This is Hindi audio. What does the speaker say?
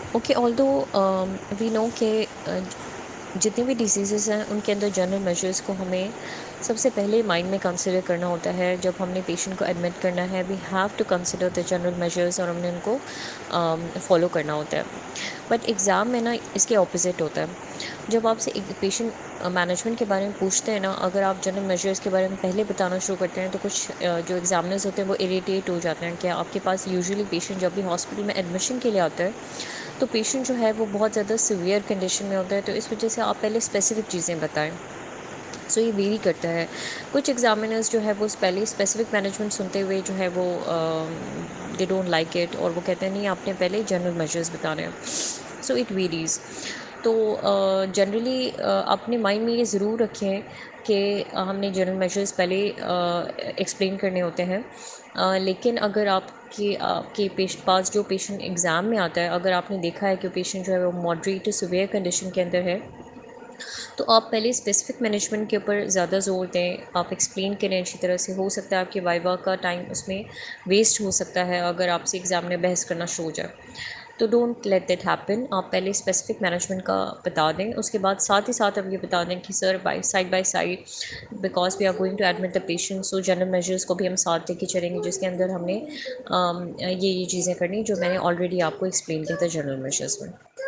ओके, ऑल्दो वी नो कि जितनी भी डिसीज़ेज़ हैं उनके अंदर जनरल मेजर्स को हमें सबसे पहले माइंड में कंसिडर करना होता है। जब हमने पेशेंट को एडमिट करना है, we have to consider the general measures और हमने उनको फॉलो करना होता है। बट एग्ज़ाम में ना इसके ऑपोजिट होता है। जब आपसे एक पेशेंट मैनेजमेंट के बारे में पूछते हैं ना, अगर आप जनरल मेजर्स के बारे में पहले बताना शुरू करते हैं तो कुछ जो एग्जामिनर्स होते हैं वो इरिटेट हो जाते हैं कि आपके पास यूजुअली पेशेंट जब भी हॉस्पिटल में एडमिशन के लिए आता है तो पेशेंट जो है वो बहुत ज़्यादा सीवियर कंडीशन में होता है, तो इस वजह से आप पहले स्पेसिफिक चीज़ें बताएं। सो ये वेरी करता है। कुछ एग्जामिनर्स जो है वो पहले स्पेसिफिक मैनेजमेंट सुनते हुए जो है वो दे डोंट लाइक इट और वो कहते हैं नहीं आपने पहले जनरल मेजर्स बताने हैं। So it varies. तो जनरली अपने माइंड में ये ज़रूर रखें कि हमने जनरल मेजर्स पहले एक्सप्लेन करने होते हैं। लेकिन अगर आपके पास जो पेशेंट एग्ज़ाम में आता है, अगर आपने देखा है कि पेशेंट जो है वो मॉडरेट टू सीवियर कंडीशन के अंदर है, तो आप पहले स्पेसिफिक मैनेजमेंट के ऊपर ज़्यादा ज़ोर दें। आप एक्सप्लेन करें अच्छी तरह से। हो सकता है आपके वाइवा का टाइम उसमें वेस्ट हो सकता है अगर आपसे एग्ज़ाम में बहस करना शुरू हो जाए। तो डोंट लेट दैट हैपन। आप पहले स्पेसिफिक मैनेजमेंट का बता दें, उसके बाद साथ ही साथ आप ये बता दें कि sir by side because we are going to admit the patient, so general measures को भी हम साथ लेके चलेंगे जिसके अंदर हमने ये चीज़ें करनी जो मैंने ऑलरेडी आपको एक्सप्लेन किया था जनरल मेजर्स में।